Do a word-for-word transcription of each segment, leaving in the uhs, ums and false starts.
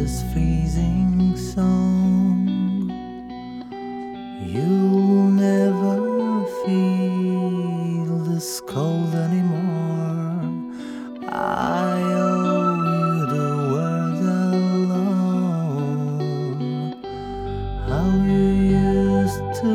this freezing song. You'll never feel this cold anymore. I owe you the world alone. How you used to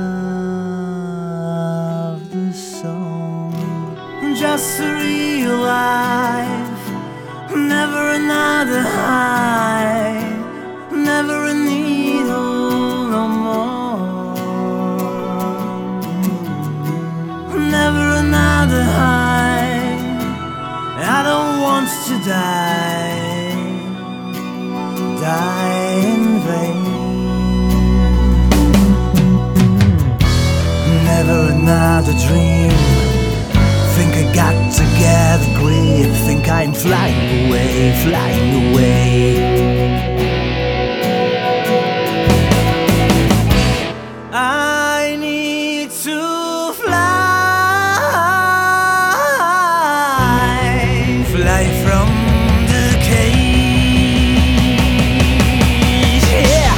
love this song. Just a real life, never another high, never a needle no more, never another high. I don't want to die, die in vain. Never another dream. Think I got to get a grip. Think I'm flying away, flying away. I need to fly, fly from the cage, yeah.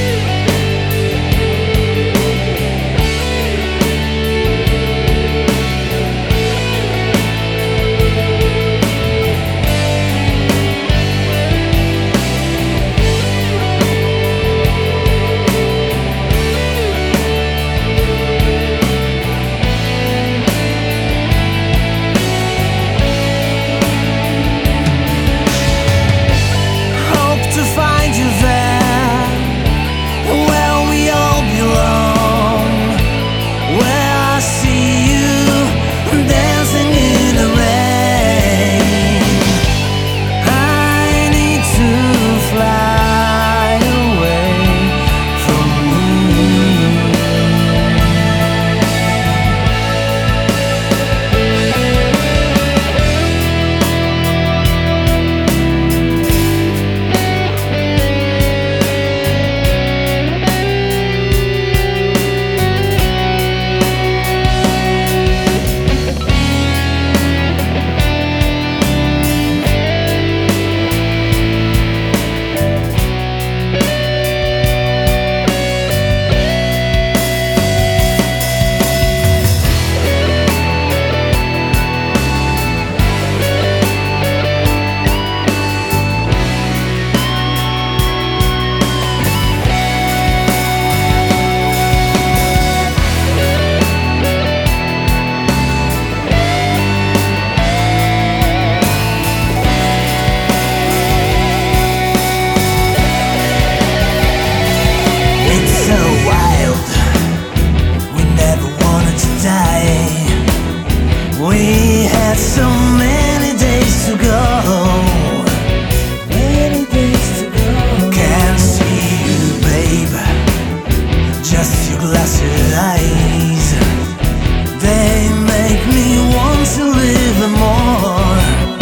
We had so many days to go, many days to go. Can't see you, babe, just your glassy eyes. They make me want to live more.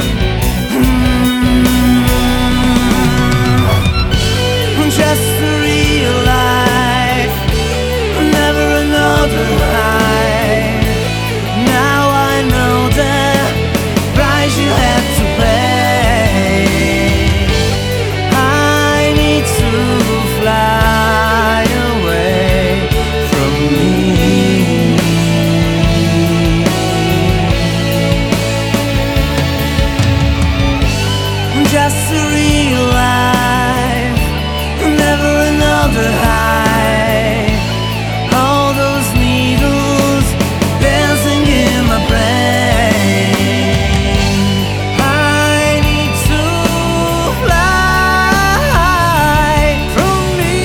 Mm-hmm. Just a real life, never another high. Just a real life, never another high. All those needles dancing in my brain. I need to fly from me.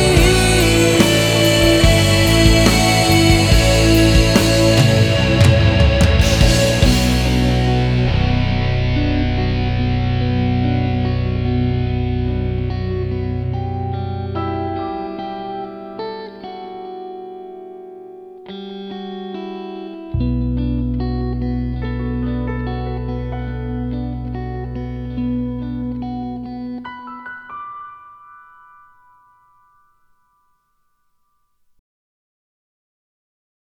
Thank you.